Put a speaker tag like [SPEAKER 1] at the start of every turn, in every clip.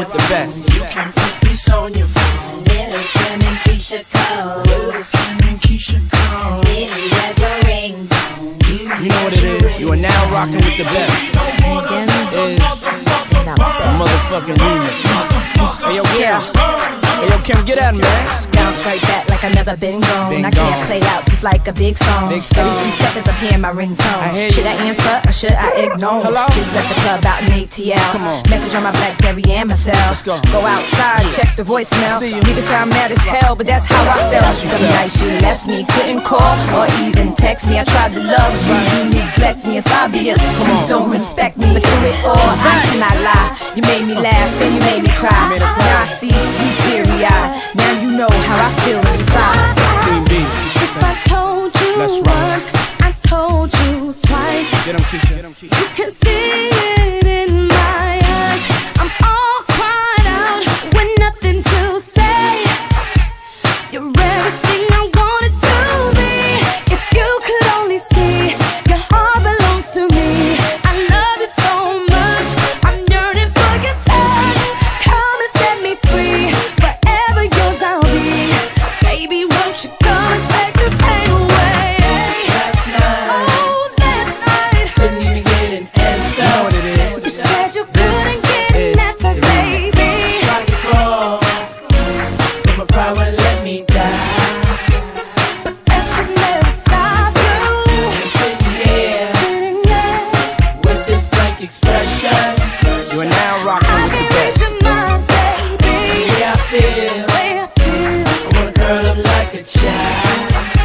[SPEAKER 1] with the best.
[SPEAKER 2] You can put this on your phone.
[SPEAKER 3] Little Kim and Keisha Cole.
[SPEAKER 2] Little Kim and Keisha Cole.
[SPEAKER 3] Diddy as your ringtone.
[SPEAKER 1] You know what it is. You are now rocking with the best. Is the motherfucking remix. Hey yo, Kim. Hey yo, Kim, get at him, man.
[SPEAKER 4] Bounce right back like I never been gone. I can't play out just like a big song. Every few seconds I'm hearing my ringtone. Should I answer or should I ignore? Just left the club out in ATL. Message on my BlackBerry and my cell. Go outside, check the voicemail. Niggas sound mad as hell, but that's how I felt. Some nights you left me, couldn't call or even text me. I tried to love you, you neglect me. It's obvious you don't respect me, but through it all I cannot lie. You made me laugh and you made me cry. Now I see you teary-eyed. Now you know how I feel inside.
[SPEAKER 5] If I told you once, I told you twice.
[SPEAKER 1] Get him, Keisha.
[SPEAKER 5] You can see it in my eyes. I'm all cried out with nothing to say. You're everything I wanted to be. If you could only see, your heart belongs to me. I love you so much, I'm yearning for your touch. Come and set me free, forever yours I'll be. Baby, won't you come and take this pain away?
[SPEAKER 2] Last night, couldn't even get an answer.
[SPEAKER 1] You know what it is.
[SPEAKER 5] You said you couldn't get an answer, baby.
[SPEAKER 2] Tried to call, but my pride wouldn't let me die.
[SPEAKER 5] But that should never stop you.
[SPEAKER 2] I'm sitting here with this blank expression.
[SPEAKER 1] You are now rocking with the best.
[SPEAKER 5] Your mind, baby.
[SPEAKER 2] The way I feel, I wanna curl up like a child.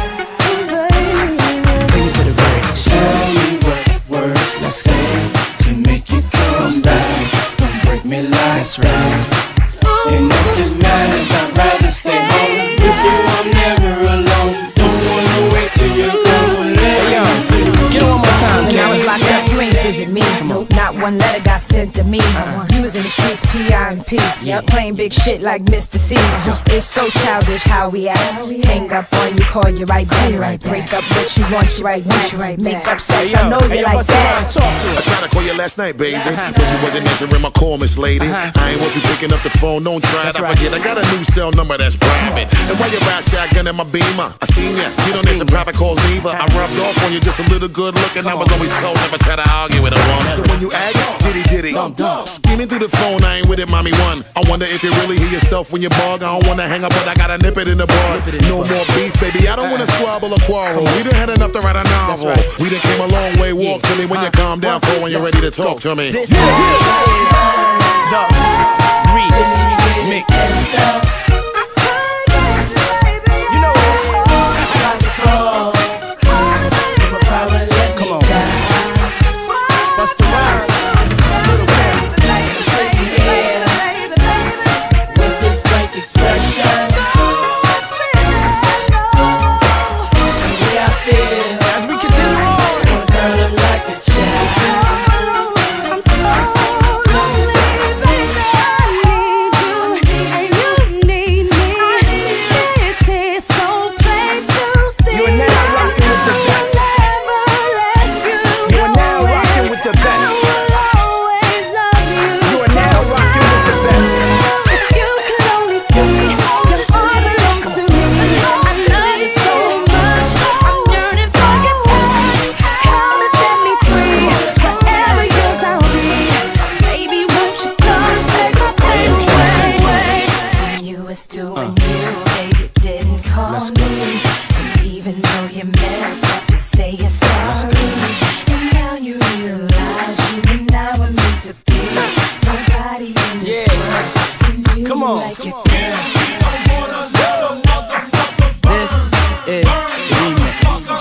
[SPEAKER 1] Take it to the bridge.
[SPEAKER 2] Tell me what words to say to make you come back. Don't break me like
[SPEAKER 1] That's right.
[SPEAKER 2] And if it matters, I'd rather stay home with you. I'm never alone. Don't wanna wait till you're gone.
[SPEAKER 1] Hey yo, get it one more time.
[SPEAKER 4] When I was locked up, you ain't visit me. Nope, not one letter got sent to me. You was in the streets, P.I.M.P. Playing big shit like Mr. C. It's so childish how we act. Hang up on you, call you right back. Break up what you want, you right back. Make up sex, I know you like that.
[SPEAKER 6] I tried to call you last night, baby, but you wasn't answering my call, Miss Lady. I ain't want you picking up the phone, don't try it. I forget, I got a new cell number that's private. And while you're out shotgun in my Beamer, I seen ya. You don't answer private calls neither. I rubbed off on you just a little good looking. I was always told never try to argue with a woman. So when you act, diddy, screaming through the phone, I ain't with it, mommy one. I wonder if you really hear yourself when you bark. I don't wanna hang up, but I gotta nip it in the bar. No more beef, baby. I don't wanna squabble or quarrel. We done had enough to write a novel. We done came a long way. Walk to me when you calm down, call when you're ready to talk to me.
[SPEAKER 1] This is the remix. You know what it is.
[SPEAKER 2] tried to call, but my pride wouldn't let me die.
[SPEAKER 1] Bust the rhymes. Little Kim.
[SPEAKER 2] I'm sitting here with this blank expression. The way I feel,
[SPEAKER 1] As we continue on.
[SPEAKER 2] I wanna curl up like a child.
[SPEAKER 5] I'm so lonely, baby. I need you, and you need me. This is so plain to see.
[SPEAKER 1] You are now rocking with the best. You are now rocking with the best. You are now rocking with the best.
[SPEAKER 5] If you could only see, your heart belongs to me. I love you so much, I'm yearning for your touch. Come and set me free, forever yours I'll be. Baby, won't you come and take my pain away?
[SPEAKER 4] When you was doing you, baby, didn't call me. And even though you messed up, you say you're sorry. And now you realize you and I were meant to be. Nobody in this world can do
[SPEAKER 1] Come
[SPEAKER 4] you
[SPEAKER 1] on.
[SPEAKER 4] like you can.
[SPEAKER 1] This is the remix.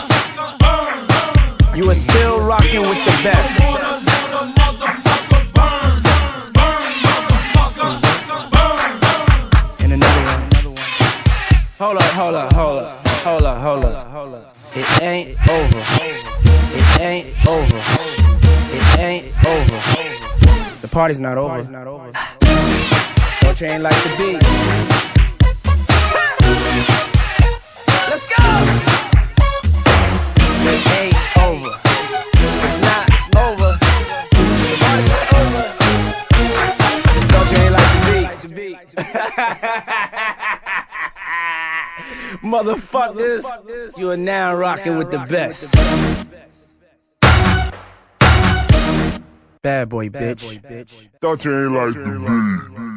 [SPEAKER 1] You are still rocking with the best. And another one. Hold up. It ain't over. It ain't over. It ain't over. The party's not over. Don't you ain't like the beat? Let's go! It ain't over. It's not over. The party's not over. Don't you ain't like the beat? Motherfuckers, you are now rocking with the best. Bad boy, bitch.
[SPEAKER 6] Thought you ain't like the beat.